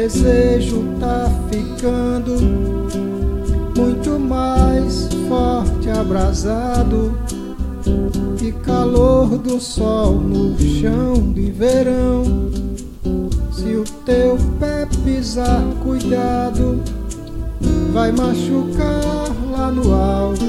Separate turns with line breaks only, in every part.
desejo tá ficando muito mais forte, abrasado, e calor do sol no chão de verão. Se o teu pé pisar, cuidado, vai machucar lá no alto,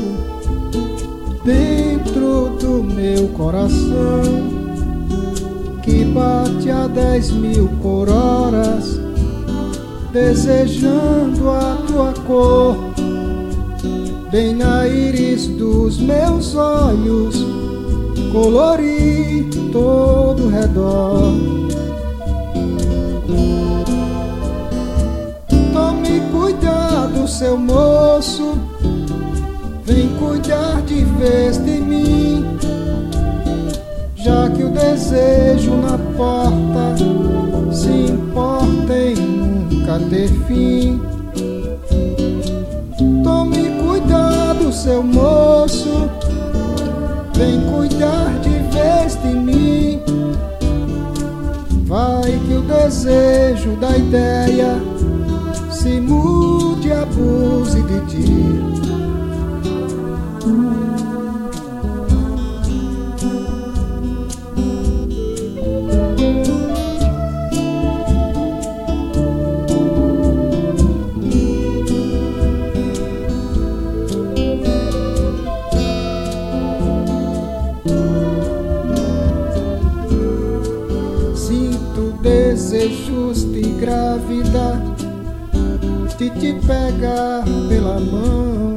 dentro do meu coração, que bate a 10.000 por horas, desejando a tua cor, bem na íris dos meus olhos, colorir todo o redor. Tome cuidado, seu moço, vem cuidar de vez de mim, já que o desejo na porta se importa em nunca ter fim. Tome cuidado, seu moço, vem cuidar de vez de mim, vai que o desejo da ideia se mude e abuse de ti. Sinto desejos de grávida, de te pegar pela mão,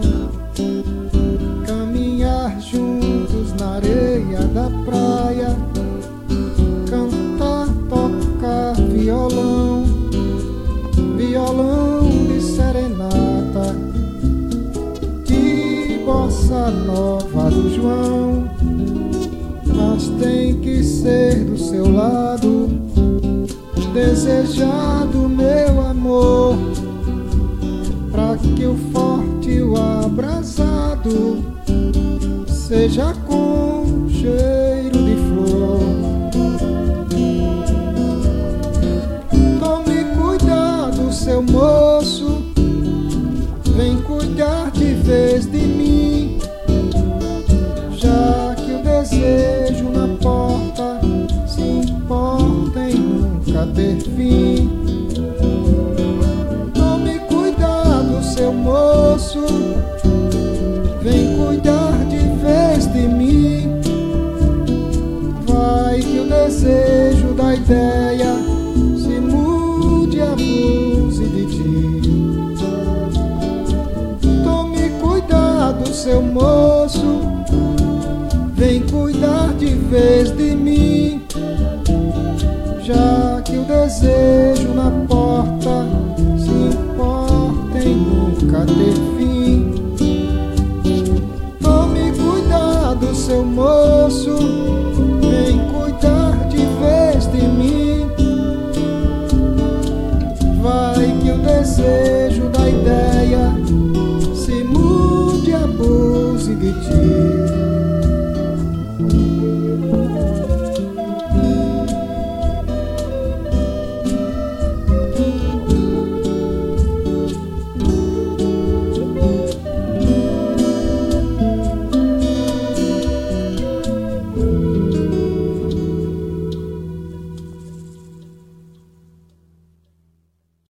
caminhar juntos na areia da praia, cantar, tocar violão, violão de serenata, de bossa nova do João. Mas tem que ser do seu lado, desejado meu amor, pra que o forte e o abrasado seja com cheiro de flor. Tome cuidado, seu moço, vem cuidar de vez de mim, já que o desejo na porta se importa em nunca ter fim. Tome cuidado, seu moço, vem cuidar de vez de mim, vai que o desejo da ideia se mude e abuse de ti. Tome cuidado, seu moço, vem cuidar de vez de mim, já que o desejo